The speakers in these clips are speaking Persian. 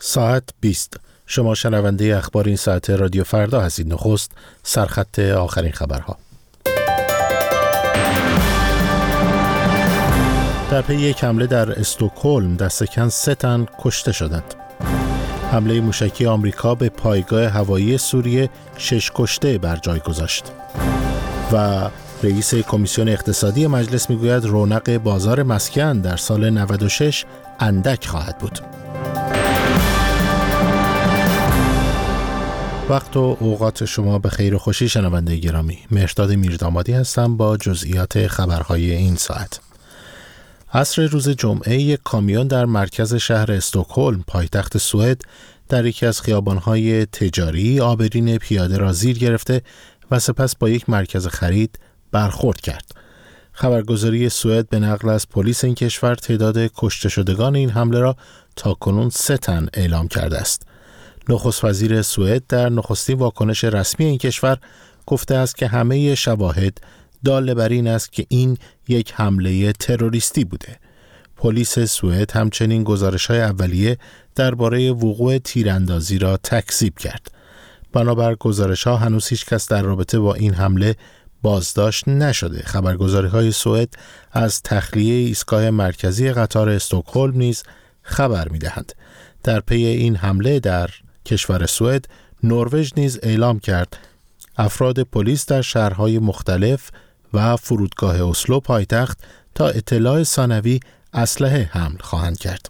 ساعت 20. شما شنونده اخبار این ساعت رادیو فردا هستید. نخست سرخط آخرین خبرها. در پی یک حمله در استکهلم دست کم 3 تن کشته شدند. حمله موشکی آمریکا به پایگاه هوایی سوریه 6 کشته بر جای گذاشت. و رئیس کمیسیون اقتصادی مجلس میگوید رونق بازار مسکن در سال 96 اندک خواهد بود. وقت و اوقات شما به خیر و خوشی شنونده گرامی. مهرداد میردامادی هستم با جزئیات خبرهای این ساعت. عصر روز جمعه یک کامیون در مرکز شهر استکهلم پایتخت سوئد در یکی از خیابان‌های تجاری آبرین پیاده را زیر گرفته و سپس با یک مرکز خرید برخورد کرد. خبرگزاری سوئد به نقل از پلیس این کشور تعداد کشته شدگان این حمله را تاکنون 3 تن اعلام کرده است. نخست وزیر سوئد در نخستین واکنش رسمی این کشور گفته است که همه شواهد دال بر این است که این یک حمله تروریستی بوده. پلیس سوئد همچنین گزارش‌های اولیه درباره وقوع تیراندازی را تکذیب کرد. بنابر گزارش‌ها هنوز هیچ کس در رابطه با این حمله بازداشت نشده. خبرگزاری‌های سوئد از تخلیه ایستگاه مرکزی قطار استکهلم نیز خبر می‌دهند. در پی این حمله در کشور سوئد، نروژ نیز اعلام کرد افراد پلیس در شهرهای مختلف و فرودگاه اسلو پایتخت تا اطلاع ثانوی اسلحه حمل خواهند کرد.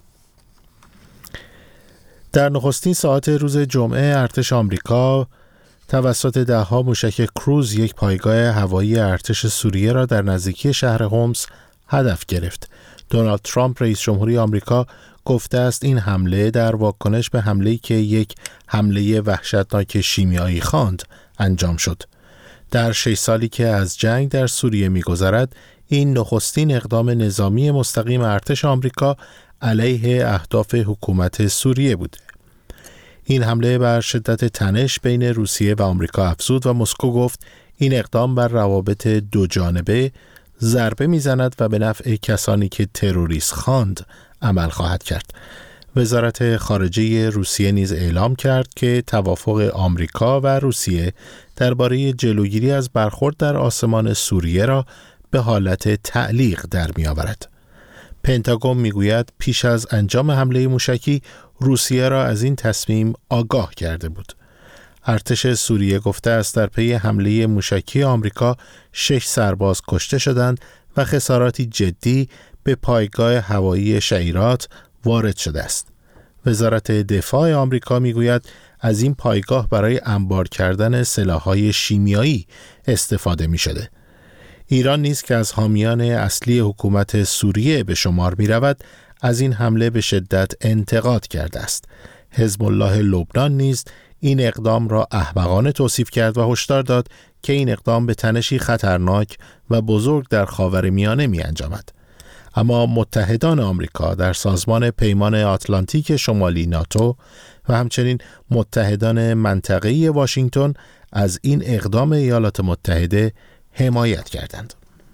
در نخستین ساعت روز جمعه ارتش آمریکا توسط 10 موشک کروز یک پایگاه هوایی ارتش سوریه را در نزدیکی شهر هومس هدف گرفت. دونالد ترامپ رئیس جمهوری آمریکا گفته است این حمله در واکنش به حمله‌ای که یک حمله وحشتناک شیمیایی خواند انجام شد. در 6 سالی که از جنگ در سوریه می‌گذرد، این نخستین اقدام نظامی مستقیم ارتش آمریکا علیه اهداف حکومت سوریه بوده. این حمله بر شدت تنش بین روسیه و آمریکا افزود و مسکو گفت این اقدام بر روابط دو جانبه ضربه می‌زند و به نفع کسانی که تروریست خواند عمل خواهد کرد. وزارت خارجه روسیه نیز اعلام کرد که توافق آمریکا و روسیه درباره جلوگیری از برخورد در آسمان سوریه را به حالت تعلیق در می‌آورد. پنتاگون میگوید پیش از انجام حمله موشکی روسیه را از این تصمیم آگاه کرده بود. ارتش سوریه گفته است در پی حمله موشکی آمریکا 6 سرباز کشته شدند و خساراتی جدی به پایگاه هوایی شیرات وارد شده است. وزارت دفاع آمریکا میگوید از این پایگاه برای انبار کردن سلاح‌های شیمیایی استفاده می‌شده. ایران نیز که از حامیان اصلی حکومت سوریه به شمار می‌رود، از این حمله به شدت انتقاد کرده است. حزب الله لبنان نیز این اقدام را احمقانه توصیف کرد و هشدار داد که این اقدام به تنشی خطرناک و بزرگ در خاورمیانه می‌انجامد. اما متحدان آمریکا در سازمان پیمان آتلانتیک شمالی ناتو و همچنین متحدان منطقه‌ای واشنگتن از این اقدام ایالات متحده حمایت کردند.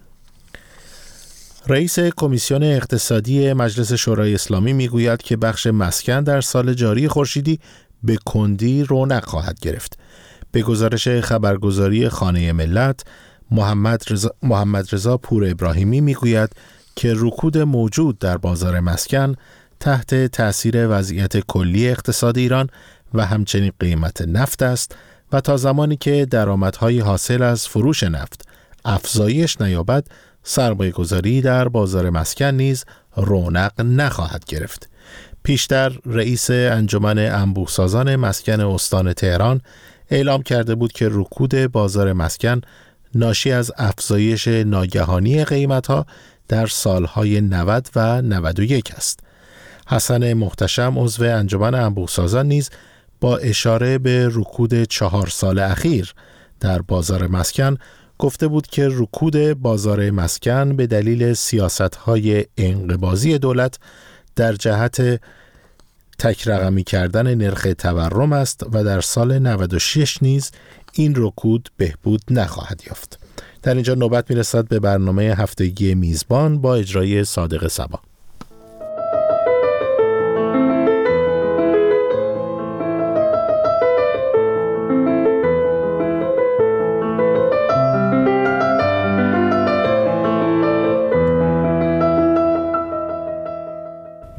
رئیس کمیسیون اقتصادی مجلس شورای اسلامی میگوید که بخش مسکن در سال جاری خورشیدی به کندی رونق خواهد گرفت. به گزارش خبرگزاری خانه ملت، محمد رضا پور ابراهیمی میگوید که رکود موجود در بازار مسکن تحت تأثیر وضعیت کلی اقتصاد ایران و همچنین قیمت نفت است و تا زمانی که درآمدهای حاصل از فروش نفت افزایش نیابد، سرمایه‌گذاری در بازار مسکن نیز رونق نخواهد گرفت. پیشتر رئیس انجمن انبوه‌سازان مسکن استان تهران اعلام کرده بود که رکود بازار مسکن ناشی از افزایش ناگهانی قیمت‌ها در سالهای 90 و 91 است. حسن محتشم عضو انجمن انبوه‌سازان نیز با اشاره به رکود 4 سال اخیر در بازار مسکن گفته بود که رکود بازار مسکن به دلیل سیاست‌های انقباضی دولت در جهت تک رقمی کردن نرخ تورم است و در سال 96 نیز این رکود بهبود نخواهد یافت. در اینجا نوبت میرسد به برنامه هفتگی میزبان با اجرای صادق صبا.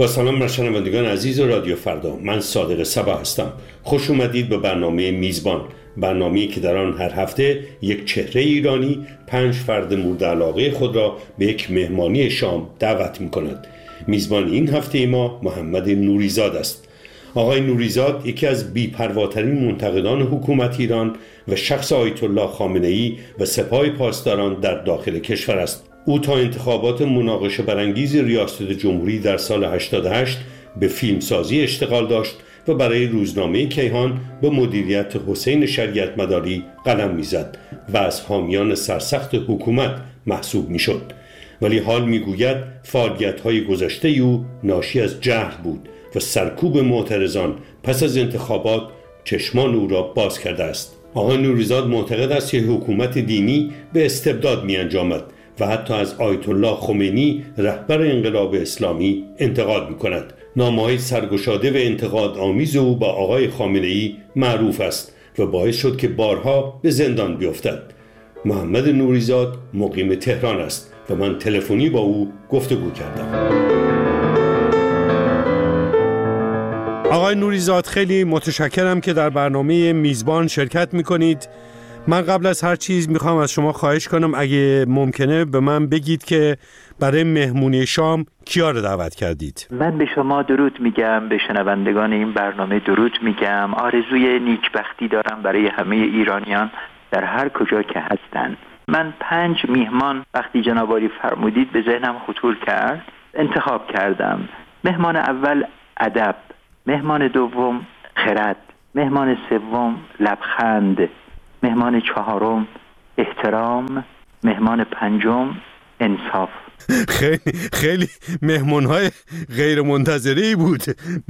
با سلام بر شنوندگان عزیز رادیو فردا، من صادق صبا هستم. خوش اومدید به برنامه میزبان، برنامه‌ای که در آن هر هفته یک چهره ایرانی 5 فرد مورد علاقه خود را به یک مهمانی شام دعوت می‌کند. میزبان این هفته ما محمد نوریزاد است. آقای نوریزاد یکی از بی‌پرواترین منتقدان حکومت ایران و شخص آیت الله خامنه‌ای و سپاه پاسداران در داخل کشور است. او تا انتخابات مناقشه برانگیز ریاست جمهوری در سال 88 به فیلمسازی اشتغال داشت و برای روزنامه کیهان به مدیریت حسین شریعت مداری قلم میزد و از حامیان سرسخت حکومت محسوب میشد. ولی حال میگوید فعالیت‌های گذشته او ناشی از جهل بود و سرکوب معترضان پس از انتخابات چشمان او را باز کرده است. آقای نوریزاد معتقد است که حکومت دینی به استبداد می‌انجامد و حتی از آیت الله خمینی رهبر انقلاب اسلامی انتقاد می‌کند. نامه‌های سرگشاده و انتقاد آمیز او با آقای خامنه‌ای معروف است و باعث شد که بارها به زندان بیفتد. محمد نوریزاد مقیم تهران است و من تلفنی با او گفتگو کردم. آقای نوریزاد، خیلی متشکرم که در برنامه میزبان شرکت می‌کنید. من قبل از هر چیز میخوام از شما خواهش کنم اگه ممکنه به من بگید که برای مهمونی شام کیا رو دعوت کردید؟ من به شما درود میگم، به شنوندگان این برنامه درود میگم. آرزوی نیکبختی دارم برای همه ایرانیان در هر کجا که هستند. من 5 میهمان وقتی جناب عالی فرمودید به ذهنم خطور کرد، انتخاب کردم. مهمان اول ادب، مهمان دوم خرد، مهمان سوم لبخند، مهمان چهارم احترام، مهمان پنجم انصاف. خیلی مهمون‌های غیر منتظره‌ای بود.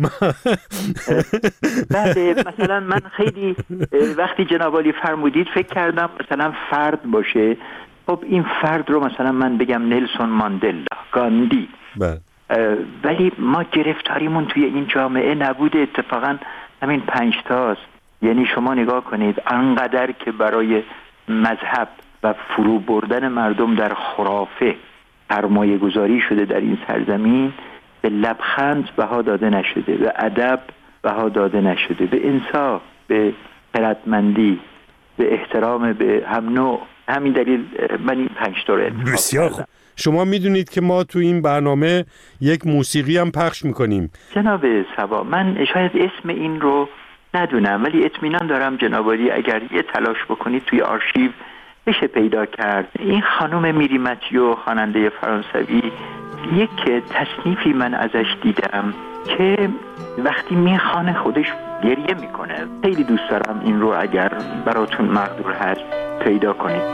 بله، مثلا من خیلی وقتی جناب عالی فرمودید فکر کردم مثلا فرد باشه. خب این فرد رو مثلا من بگم نلسون ماندلا، گاندی. ولی ما گرفتاریمون توی این جامعه نبوده، اتفاقا همین 5 تاست. یعنی شما نگاه کنید انقدر که برای مذهب و فرو بردن مردم در خرافه سرمایه گذاری شده در این سرزمین، به لبخند بها داده نشده، به ادب بها داده نشده، به انصاف، به خردمندی، به احترام به هم نوع. همین دلیل من این 5 تا رو انتخاب بسیار کردم. شما میدونید که ما تو این برنامه یک موسیقی هم پخش میکنیم. جناب صبا، من شاید اسم این رو ندونم ولی اطمینان دارم جناب عالی اگر یه تلاش بکنید توی آرشیو بشه پیدا کرد. این خانم میری متیو، خواننده فرانسوی، یک تصنیفی من ازش دیدم که وقتی میخوانه خودش گریه میکنه. خیلی دوست دارم این رو اگر براتون مقدور هست پیدا کنید.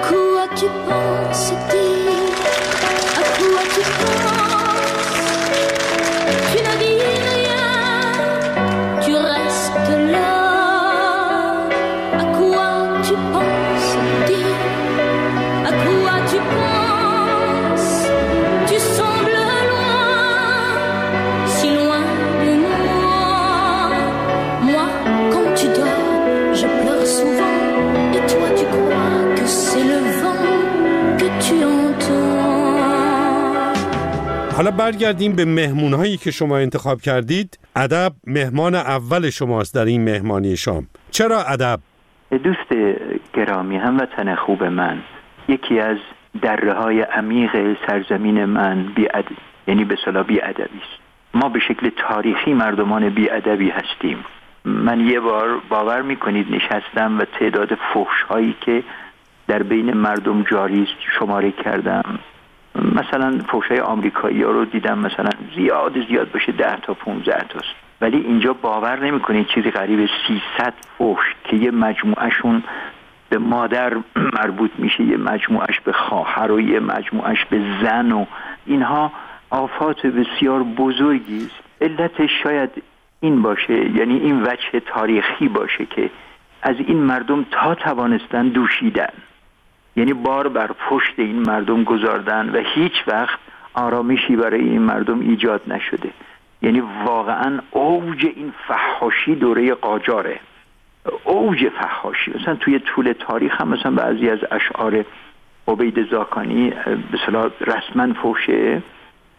حالا برگردیم به مهمون‌هایی که شما انتخاب کردید. ادب مهمان اول شماست در این مهمانی شام. چرا ادب؟ دوست گرامی، هموطن خوب من، یکی از دره‌های عمیق سرزمین من یعنی به اصطلاح بی‌ادبی است. ما به شکل تاریخی مردمان بی‌ادبی هستیم. من یه بار باور می‌کنید نشستم و تعداد فحش‌هایی که در بین مردم جاری است شماره کردم. مثلا فحش‌های آمریکایی‌ها رو دیدم مثلا زیاد باشه 10 تا 15 تاست، ولی اینجا باور نمی‌کنید چیزی قریب 300 فحش که یه مجموعهشون به مادر مربوط میشه، یه مجموعهش به خواهر و یه مجموعهش به زن و اینها آفات بسیار بزرگی است. علتش شاید این باشه، یعنی این وجه تاریخی باشه که از این مردم تا توانستن دوشیدن، یعنی بار بر پشت این مردم گذاردن و هیچ وقت آرامشی برای این مردم ایجاد نشده. یعنی واقعا اوج این فحاشی دوره قاجاره، اوج فحاشی. مثلا توی طول تاریخ هم مثلا بعضی از اشعار عبید زاکانی به اصطلاح رسما فحشه،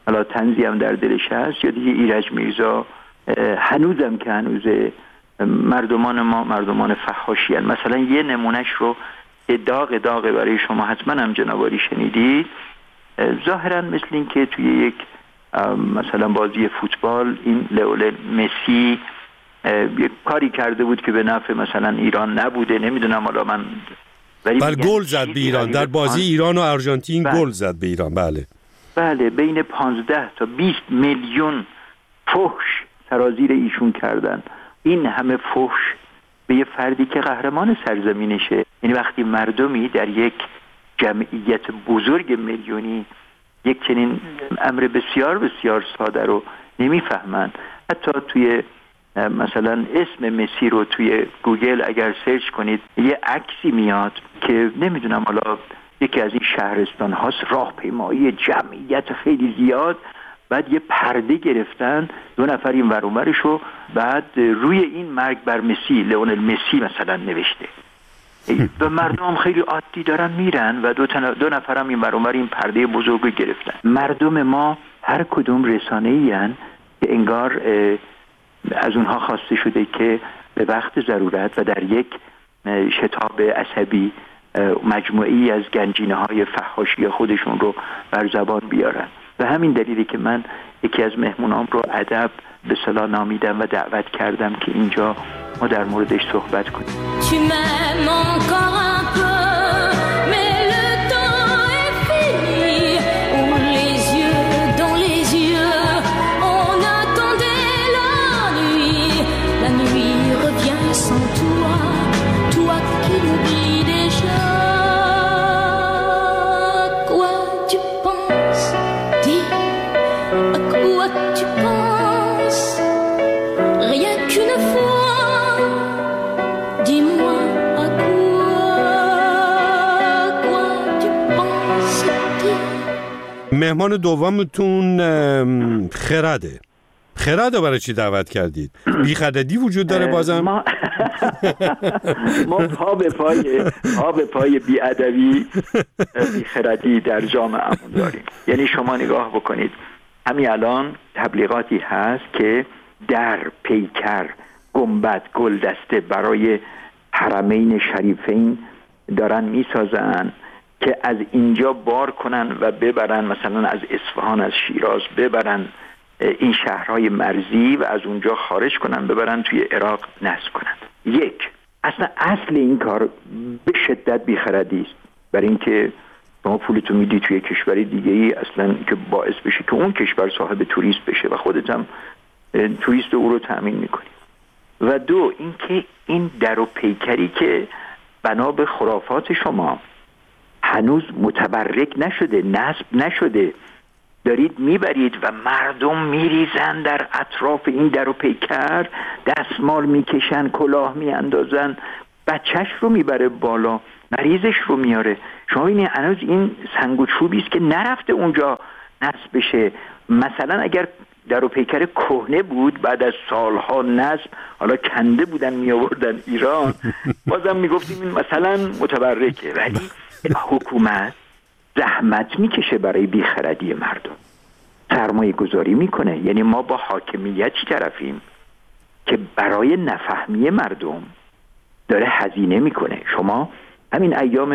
حالا طنزی هم در دلش هست، یا دیگه ایرج میرزا هنوزم که هنوزه مردمان ما مردمان فحاشی هستند. مثلا یه نمونهش رو داغ برای شما حتما هم جنابالی شنیدید، ظاهرا مثل این که توی یک مثلا بازی فوتبال این لیونل مسی یک کاری کرده بود که به نفع مثلا ایران نبوده، نمیدونم حالا من، ولی گل زد به ایران در بازی ایران و آرژانتین. گل زد به ایران. بله بین 15 تا 20 میلیون فحش سرازیر ایشون کردن. این همه فحش به یه فردی که قهرمان سرزمینشه. یعنی وقتی مردمی در یک جمعیت بزرگ میلیونی یک چنین امر بسیار بسیار ساده رو نمیفهمن، حتی توی مثلا اسم مسی رو توی گوگل اگر سرچ کنید یه عکسی میاد که نمیدونم حالا یکی از این شهرستان هاست، راهپیمایی جمعیت خیلی زیاد، بعد یه پرده گرفتن 2 نفر این ور اونورشو، بعد روی این مرگ بر مسی، لیونل مسی مثلا نوشته و مردم خیلی عادی دارن میرن و 2 نفر هم این ور اونور این پرده بزرگ گرفتن. مردم ما هر کدوم رسانه‌ای ان که انگار از اونها خواسته شده که به وقت ضرورت و در یک شتاب عصبی مجموعی از گنجینه‌های فحاشی خودشون رو بر زبان بیارن. و همین دلیلی که من یکی از مهمونام رو ادب به صلاح نامیدم و دعوت کردم که اینجا ما در موردش صحبت کنیم. مهمان دومتون خرده برای چی دعوت کردید؟ بیخردی وجود داره بازم؟ ما پا به پای بی‌ادبی بیخردی در جامعه‌مون داریم. یعنی شما نگاه بکنید، همین الان تبلیغاتی هست که در پیکر گنبد گلدسته برای حرمین شریفین دارن میسازن که از اینجا بار کنن و ببرن، مثلا از اصفهان، از شیراز ببرن این شهرهای مرزی و از اونجا خارج کنن ببرن توی عراق نصب کنن. اصل این کار به شدت بیخردی است، برای اینکه شما پولتو میدی توی کشوری دیگه ای اصلا که باعث بشه که اون کشور صاحب توریست بشه و خودت هم توریست او رو تأمین میکنی. و 2 اینکه این در و پیکری که بنا به خرافات شما هنوز متبرک نشده، نصب نشده، دارید میبرید و مردم میریزن در اطراف این در و پیکر، دستمال میکشن، کلاه میاندازن، بچهش رو میبره بالا، مریضش رو میاره. شما ببینید هنوز این سنگ و چوبی است که نرفته اونجا نصب بشه. مثلا اگر در و پیکر کهنه بود بعد از سالها نصب، حالا کنده بودن میآوردن ایران، بازم میگفتیم این مثلا متبرکه. ولی حکومت زحمت میکشه برای بیخردی مردم، سرمایه گذاری میکنه. یعنی ما با حاکمیتی طرفیم که برای نفهمی مردم داره هزینه میکنه. شما همین ایام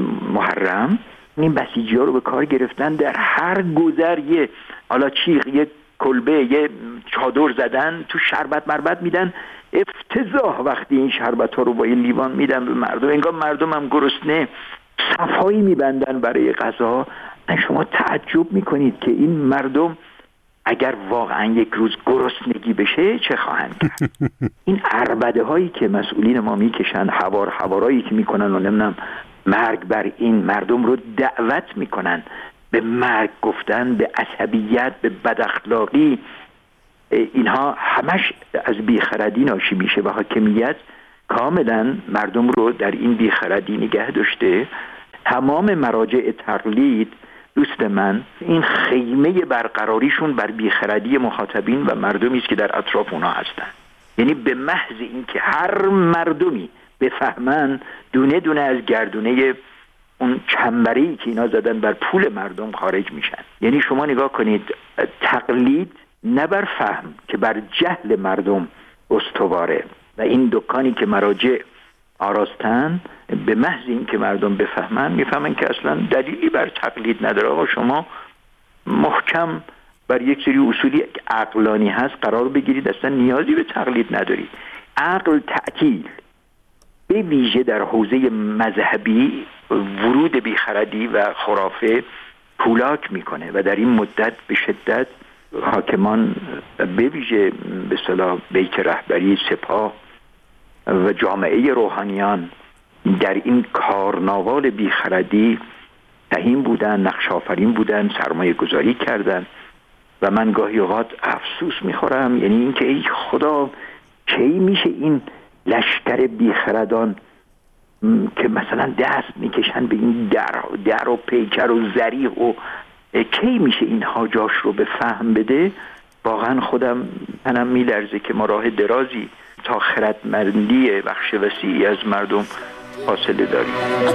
محرم این بسیجی ها رو به کار گرفتن، در هر گذر یه حالا چیغ، یه کلبه، یه چادر زدن، تو شربت مربت میدن. افتضاح وقتی این شربت ها رو با این لیوان میدن به مردم، انگار مردم هم گرسنه، صفایی میبندن برای غذا. شما تعجب میکنید که این مردم اگر واقعا یک روز گرسنگی بشه چه خواهند کرد. این عربده هایی که مسئولین ما میکشن، حوارایی که میکنن و نمیدونم مرگ بر این مردم رو دعوت میکنن به مرگ گفتن، به عصبیت، به بداخلاقی، اینها همش از بیخردی ناشی میشه و حاکمیت کاملا مردم رو در این بیخردی نگه داشته. تمام مراجع تقلید دوست من این خیمه برقراریشون بر بیخردی مخاطبین و مردمی است که در اطراف اونها هستن. یعنی به محض اینکه هر مردمی بفهمن دونه دونه از گردونه اون چنبره‌ای که اینا زدن بر پول مردم خارج میشن. یعنی شما نگاه کنید، تقلید نه بر فهم که بر جهل مردم استواره و این دکانی که مراجع آراستن به محض این که مردم بفهمن میفهمن که اصلا دلیلی بر تقلید نداره. آقا شما محکم بر یک سری اصولی عقلانی هست قرار بگیرید، اصلا نیازی به تقلید نداری. عقل تعطیل به ویژه در حوزه مذهبی ورود بیخردی و خرافه پولاک میکنه و در این مدت به شدت حاکمان به ویژه به اصطلاح بیت رهبری سپاه و جامعه روحانیان در این کارناوال بیخردی سهیم بودن، نقش آفرین بودن، سرمایه گذاری کردن و من گاهی اوقات افسوس میخورم، یعنی اینکه ای خدا کی میشه این لشکر بیخردان که مثلا دست میکشن به این در و پیکر و ذریح و کی میشه اینها جاش رو به فهم بده. واقعا منم میلرزه که ما راه درازی تا خردمندی بخش وسیعی از مردم فاصله داریم.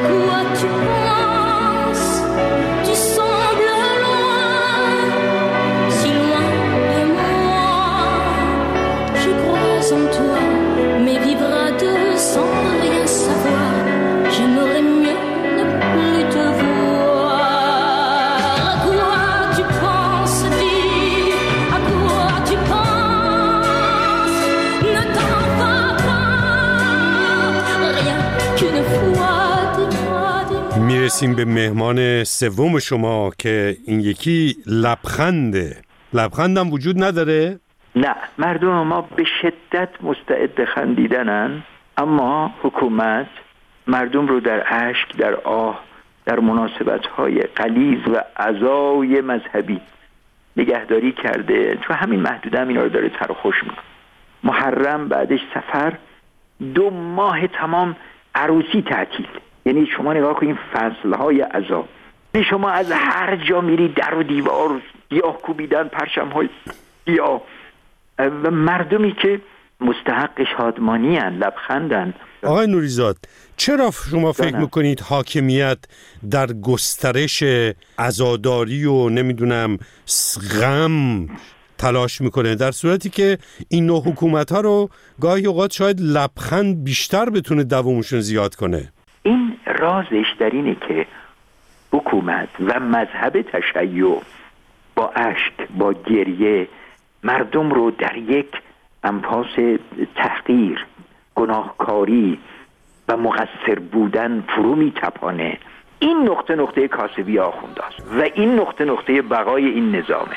میرسیم به مهمان سوم شما که این یکی لبخنده. لبخندم وجود نداره؟ نه، مردم ما به شدت مستعد خندیدنن، اما حکومت مردم رو در اشک، در آه، در مناسبت‌های غلیظ و عزای مذهبی نگهداری کرده. تو همین محدوده هم اینا رو داره تر و خوش میکنه. محرم بعدش سفر 2 ماه تمام عروسی تعطیل. یعنی شما نگاه کنید فصلهای عزا، شما از هر جا میری در و دیوار گیاه کوبیدن، پرچم‌های گیاه و مردمی که مستحق شادمانی هن، لبخندن. آقای نوریزاد، چرا شما فکر میکنید حاکمیت در گسترش عزاداری و نمیدونم غم تلاش میکنه، در صورتی که این نوع حکومت ها رو گاهی اوقات شاید لبخند بیشتر بتونه دوامشون زیاد کنه؟ این رازش در اینه که حکومت و مذهب تشیع با اشک، با گریه مردم رو در یک انفاس تحقیر، گناهکاری و مقصر بودن فرو می‌تپانه. این نقطه کاسبی آخونداست و این نقطه بقای این نظامه.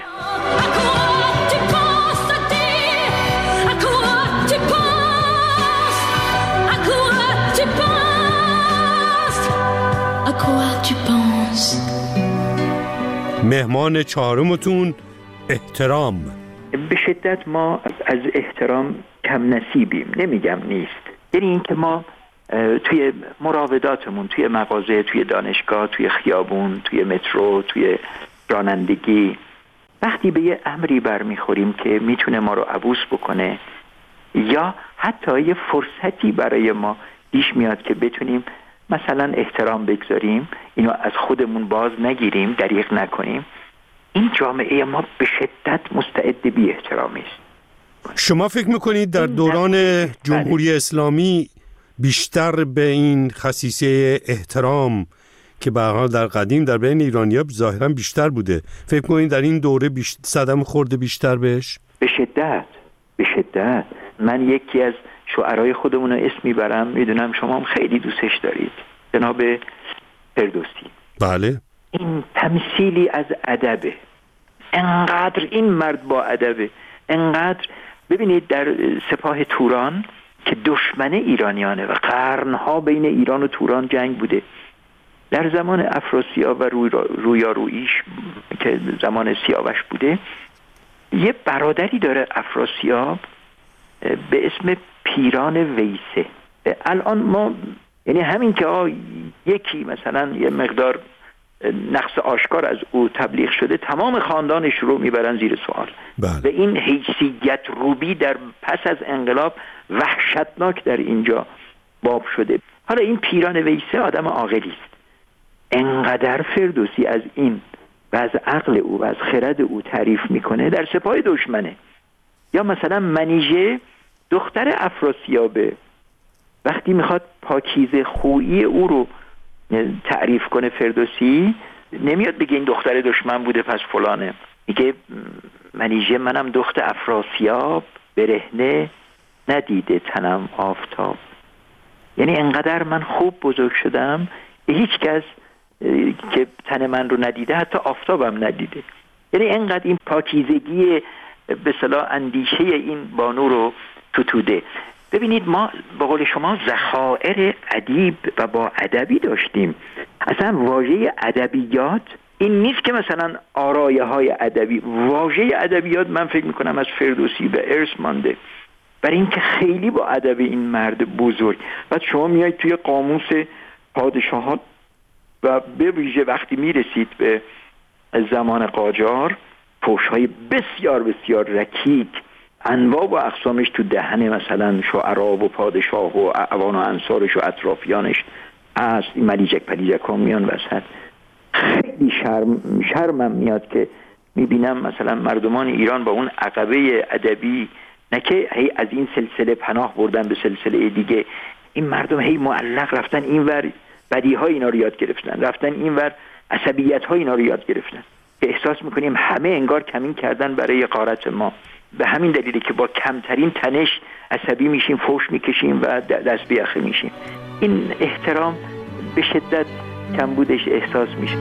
مهمان چهارمتون احترام. به شدت ما از احترام کم نصیبیم، نمیگم نیست. یعنی این که ما توی مراوداتمون، توی مغازه، توی دانشگاه، توی خیابون، توی مترو، توی رانندگی، وقتی به یه امری برمیخوریم که میتونه ما رو عبوس بکنه یا حتی یه فرصتی برای ما پیش میاد که بتونیم مثلا احترام بگذاریم، اینو از خودمون باز نگیریم، دریغ نکنیم، این جامعه ما به شدت مستعد بی احترامی است. شما فکر میکنید در دوران جمهوری اسلامی بیشتر به این خصیصه احترام که به هر حال در قدیم در بین ایرانی‌ها ظاهراً بیشتر بوده، فکر میکنید در این دوره صدمه خورده بیشتر بهش؟ به شدت. من یکی از شعرهای خودمون رو اسم میبرم، میدونم شما هم خیلی دوستش دارید، جناب فردوسی. بله. این تمثیلی از ادبه، انقدر این مرد با ادبه، انقدر. ببینید در سپاه توران که دشمن ایرانیانه و قرنها بین ایران و توران جنگ بوده، در زمان افراسیاب و رویاروییش که زمان سیاوش بوده، یه برادری داره افراسیاب به اسم پیران ویسه. الان ما یعنی همین که یکی مثلا یه مقدار نقص آشکار از او تبلیغ شده، تمام خاندانش رو میبرن زیر سوال. و این حیثیت روبی در پس از انقلاب وحشتناک در اینجا باب شده. حالا این پیران ویسه آدم عاقلی است انقدر فردوسی از این و از عقل او و از خرد او تعریف میکنه در سپاه دشمنه. یا مثلا منیژه دختر افراسیابه، وقتی میخواد پاکیزه خویی او رو تعریف کنه فردوسی، نمیاد بگه این دختر دشمن بوده پس فلانه، میگه منیژه منم دخت افراسیاب، برهنه ندیده تنم آفتاب. یعنی انقدر من خوب بزرگ شدم هیچ کس که تن من رو ندیده حتی آفتابم ندیده. یعنی انقدر این پاکیزگی به اصطلاح اندیشه این بانو رو ستوده. ببینید ما به قول شما ذخایر ادیب و با ادبی داشتیم. اصلا واژه ادبیات این نیست که مثلا آرایه های ادبی، واژه ادبیات من فکر میکنم از فردوسی به ارث مانده، برای اینکه خیلی با ادب این مرد بزرگ. بعد شما میایید توی قاموس پادشاهان و به ویژه وقتی میرسید به زمان قاجار، فحش‌های بسیار بسیار رکیک انواع و اقسامش تو دهن مثلا شعرا و پادشاه و اعوان و انصارش و اطرافیانش است. این ملیجک پلیجک ها میان وسط. خیلی شرمم میاد که میبینم مثلا مردمان ایران با اون عقبه ادبی، نه که هی از این سلسله پناه بردن به سلسله دیگه، این مردم هی معلق رفتن اینور بدیهای اینا رو یاد گرفتن، رفتن اینور عصبیت‌های اینا رو یاد گرفتن، که احساس میکنیم همه انگار کمین کردن برای غارت ما. به همین دلیله که با کمترین تنش عصبی میشیم، فحش میکشیم و دست بیاخه میشیم. این احترام به شدت کمبودش احساس میشه.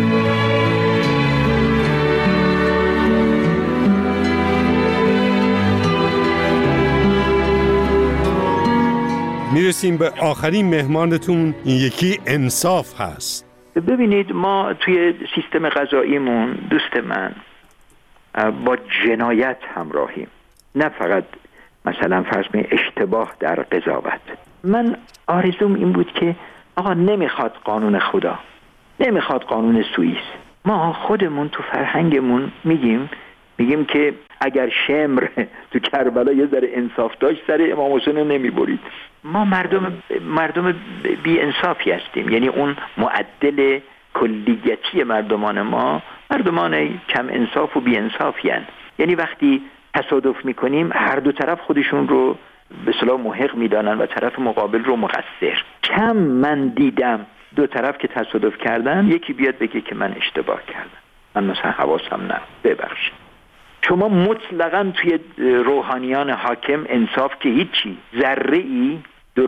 میرسیم به آخرین مهمانتون، این یکی انصاف هست. ببینید ما توی سیستم غذاییمون دوست من با جنایت همراهیم، نه فقط مثلا فرض کنید اشتباه در قضاوت. من آرزوم این بود که آقا نمیخواد قانون خدا، نمیخواد قانون سوئیس. ما خودمون تو فرهنگمون میگیم که اگر شمر تو کربلا یه ذره انصاف داشت سر امام حسین نمیبرید. ما مردم بی انصافی هستیم، یعنی اون معدل کلیتی مردمان ما مردمان کم انصاف و بی انصافی هستند. یعنی وقتی تصادف میکنیم هر دو طرف خودشون رو به اصطلاح محق میدانن و طرف مقابل رو مقصر. کم من دیدم دو طرف که تصادف کردن یکی بیاد بگه که من اشتباه کردم، من مثلا حواسم نه، ببخشید. شما مطلقاً توی روحانیان حاکم انصاف که هیچی، ذره‌ای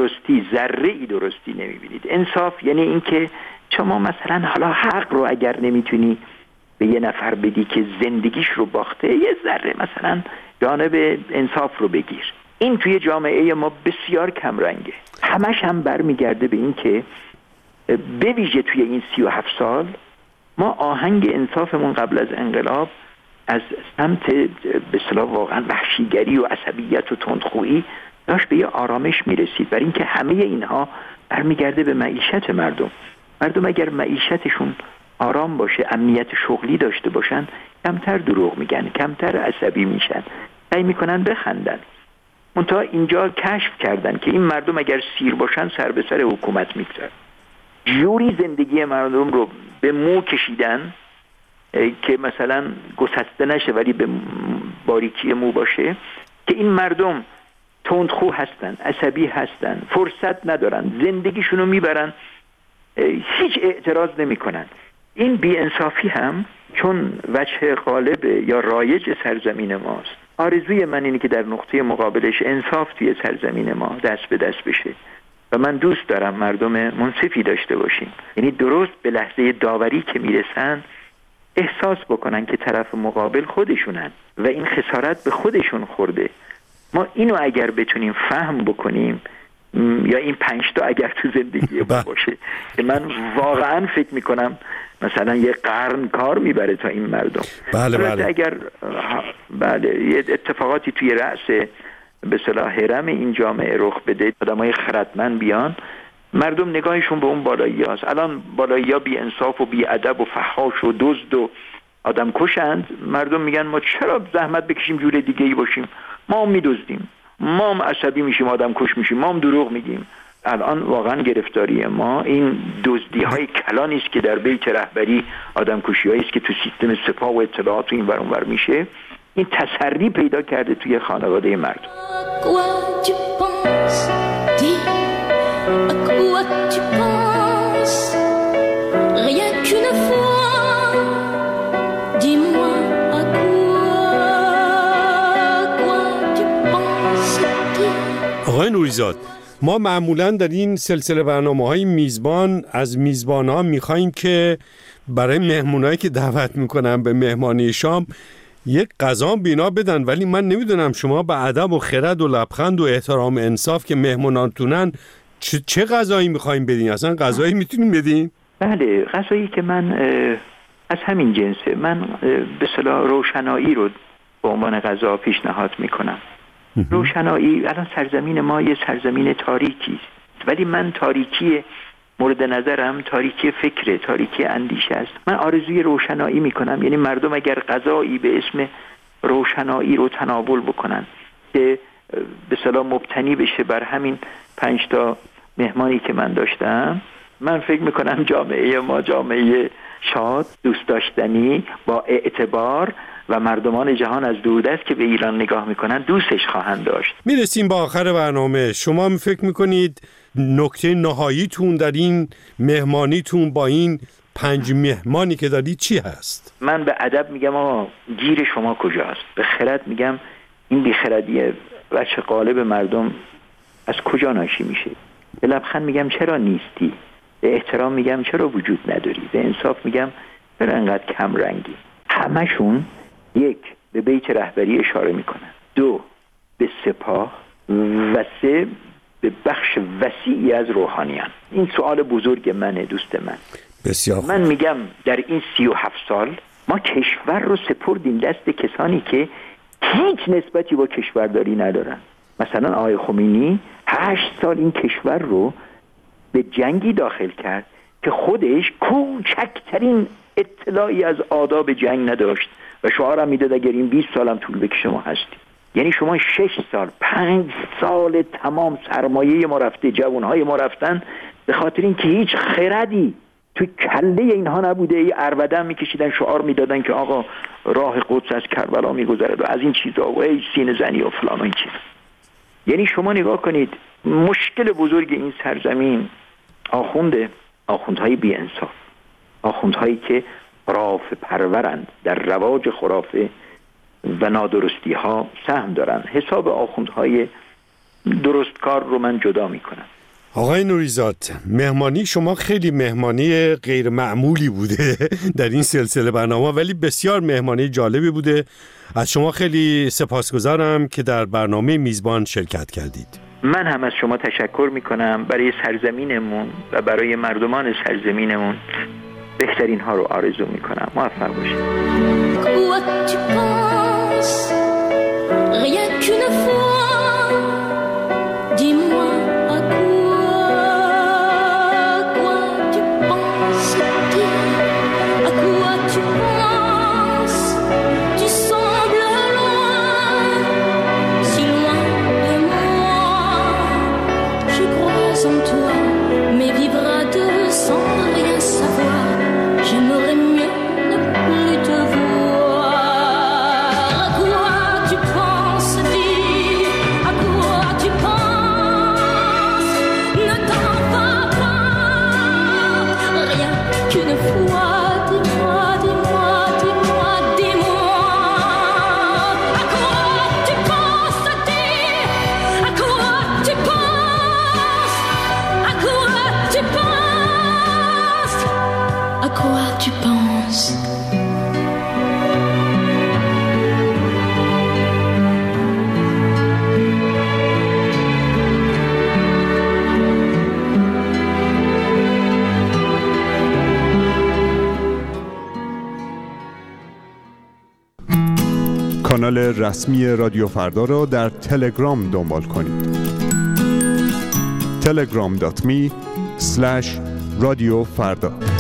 درستی نمیبینید. انصاف یعنی این که شما مثلا حالا حق رو اگر نمیتونی به یه نفر بدی که زندگیش رو باخته، یه ذره مثلا جانب انصاف رو بگیر. این توی جامعه ما بسیار کم رنگه. همش هم برمیگرده به این که به ویژه توی این 37 سال ما آهنگ انصافمون قبل از انقلاب از سمت به اصطلاح واقعا وحشیگری و عصبیت و تندخویی داشت به یه آرامش میرسید، برای اینکه همه اینها برمیگرده به معیشت مردم. مردم اگر معیشتشون آرام باشه، امنیت شغلی داشته باشن، کمتر دروغ میگن، کمتر عصبی میشن، سعی میکنن بخندن. منتها اینجا کشف کردن که این مردم اگر سیر باشن سر به سر حکومت میگذارن. جوری زندگی مردم رو به مو کشیدن که مثلا گسسته نشه ولی به باریکی مو باشه، که این مردم تندخو هستن، عصبی هستن، فرصت ندارن، زندگیشونو میبرن، هیچ اعتراض نمی کنن. این بی‌انصافی هم چون وجه غالب یا رایج سرزمین ماست، آرزوی من اینه که در نقطه مقابلش انصاف توی سرزمین ما دست به دست بشه و من دوست دارم مردم منصفی داشته باشیم. یعنی درست به لحظه داوری که میرسن احساس بکنن که طرف مقابل خودشونن و این خسارت به خودشون خورده. ما اینو اگر بتونیم فهم بکنیم، یا این 5 تا اگر تو زندگی ما باشه، که من واقعا فکر میکنم مثلا یه قرن کار میبره تا این مردم. بله. اگر یه اتفاقاتی توی رأس به اصطلاح هرم این جامعه رخ بده، آدمای خردمند بیان، مردم نگاهشون به اون بالایی هست. الان بالایی ها بی انصاف و بی ادب و فحاش و دزد و آدم کشند. مردم میگن ما چرا زحمت بکشیم جور دیگه ای باشیم، ما هم میدزدیم، ما هم عصبی میشیم، آدم کش میشیم، ما هم دروغ میگیم. الان واقعا گرفتاری ما این دزدی‌های کلانی است که در بیت رهبری، آدمکشی‌هایی است که تو سیستم سپاه و اطلاعات این ور اون ور میشه، این تسری پیدا کرده توی خانواده مردم. آقای نوریزاد، ما معمولاً در این سلسله برنامه‌های میزبان از میزبان‌ها می‌خوایم که برای مهمونایی که دعوت می‌کنن به مهمانی شام یک غذا بینا بدن، ولی من نمیدونم شما به ادب و خرد و لبخند و احترام انصاف که مهمونانتونن چه غذایی می‌خوایم بدین؟ اصلا غذایی میتونین بدین؟ بله، غذایی که من از همین جنسه. من به اصطلاح روشنایی رو به عنوان غذا پیشنهاد می‌کنم. روشنایی، الان سرزمین ما یه سرزمین تاریکی است، ولی من تاریکی مورد نظرم تاریکی فکره، تاریکی اندیشه است. من آرزوی روشنایی میکنم، یعنی مردم اگر غذایی به اسم روشنایی رو تناول بکنن که به اصطلاح مبتنی بشه بر همین 5 تا مهمانی که من داشتم، من فکر میکنم جامعه ما جامعه شاد، دوست داشتنی، با اعتبار و مردمان جهان از دوردست که به ایران نگاه میکنن دوستش خواهند داشت. میرسیم به آخر برنامه. شما فکر میکنید نکته نهاییتون در این مهمانیتون با این 5 مهمانی که دارید چی هست؟ من به ادب میگم آقا گیر شما کجاست؟ به خرد میگم این بیخردیه بچه قالب مردم از کجا ناشی میشه؟ به لبخند میگم چرا نیستی؟ به احترام میگم چرا وجود نداری؟ به انصاف میگم چرا انقدر کم رنگی؟ همشون 1 به بیت رهبری اشاره میکنن، 2 به سپاه و 3 به بخش وسیعی از روحانیان. این سوال بزرگ منه دوست من. بسیار من میگم در این 37 سال ما کشور رو سپردیم دست کسانی که هیچ نسبتی با کشورداری ندارن. مثلا آقای خمینی 8 سال این کشور رو به جنگی داخل کرد که خودش کوچکترین اطلاعی از آداب جنگ نداشت و شعارم میداد اگر این 20 سالم طول بکشه ما هستیم. یعنی شما 6 سال 5 سال تمام سرمایه ما رفته، جوانهای ما رفتن به خاطر اینکه هیچ خردی تو کله اینها نبوده. ای ارودن میکشیدن، شعار میدادن که آقا راه قدس از کربلا میگذرد و از این چیزا و ای سینه زنی و فلان و این چیز. یعنی شما نگاه کنید مشکل بزرگ این سرزمین آخوندهای بی انصاف، آخوندهایی که خرافه پرورند، در رواج خرافه و نادرستی ها سهم دارن. حساب آخوندهای درستکار رو من جدا می کنم. آقای نوریزاد، مهمانی شما خیلی مهمانی غیر معمولی بوده در این سلسله برنامه، ولی بسیار مهمانی جالبی بوده. از شما خیلی سپاسگزارم که در برنامه میزبان شرکت کردید. من هم از شما تشکر می کنم. برای سرزمینمون و برای مردمان سرزمینمون بهترین ها رو آرزو می کنم. موفق باشید. کانال رسمی رادیو فردا را در تلگرام دنبال کنید. telegram.me/رادیو فردا